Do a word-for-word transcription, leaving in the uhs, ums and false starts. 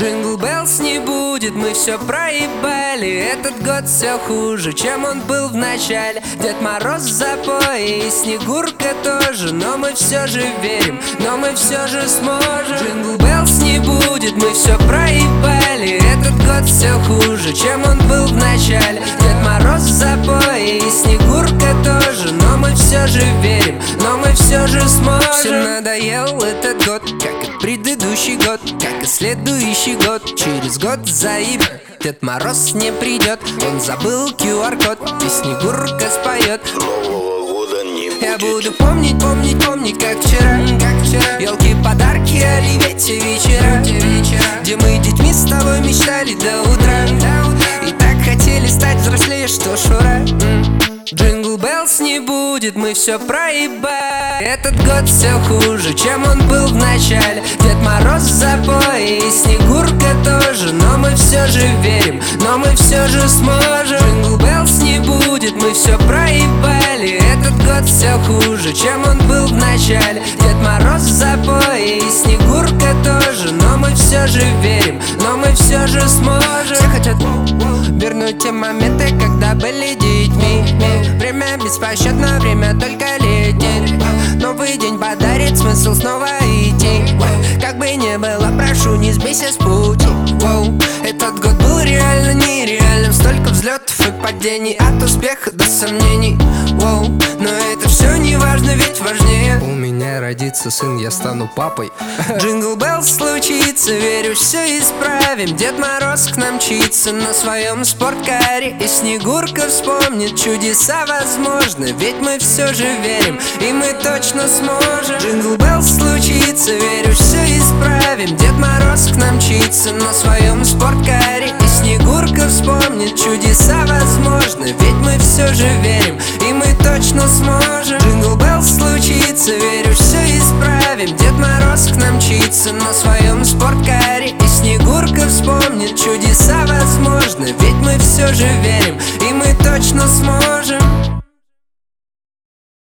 Джингл Беллс не будет, мы все проебали. Этот год все хуже, чем он был в начале. Дед Мороз в запое и Снегурка тоже, но мы все же верим, но мы все же сможем. Джингл Беллс не будет, мы все проебали. Этот год все хуже, чем он был в начале. Дед Мороз в запое и Снегурка тоже, но мы все же верим, но мы все же сможем. Всем надоел этот год, как и предыдущий год, как и следующий год. Через год заебет, Дед Мороз не придет. Он забыл ку ар код, и Снегурка споет. Нового года не будет. Я буду помнить, помнить, помнить, как вчера, как вчера. Елки, подарки, оливье, те вечера, те вечера, где мы детьми с тобой мечтали до утра, до утра. И так хотели стать взрослее, что ж, ура. Джингл Беллс не будет, мы все проебали. Этот год все хуже, чем он был в начале. Дед Мороз в запое и Снегурка тоже, но мы все же верим, но мы все же сможем. Джингл Беллс не будет, мы все проебали. Этот год все хуже, чем он был в начале. Дед Мороз в запое и Снегурка тоже, но мы все же верим, но мы все же сможем. Все хотят вернуть те моменты, когда были детьми. Время беспощадно, время только летит. Новый день подарит смысл снова идти. Как бы не было, прошу, не сбейся с пути. Воу. Этот год был реально нереальным. Столько взлетов и падений, от успеха до сомнений. Воу. Но это все не важно, ведь важнее у меня родится сын, я стану папой. Джингл Беллс случится, верю, все исправим. Дед Мороз к нам мчится на своем спорткаре, и Снегурка вспомнит, чудеса возможны, ведь мы все же верим, и мы точно сможем. Джингл Беллс случится, верю, все исправим. Дед Мороз к нам мчится на своем спорткаре, и Снегурка вспомнит, чудеса возможны, ведь мы все же верим, и мы точно сможем. Джингл Беллс случится, верю, все исправим. Дед Мороз к нам мчится на своем спорткаре, и Снегурка вспомнит, чудеса возможны, ведь мы все же верим, и мы точно сможем.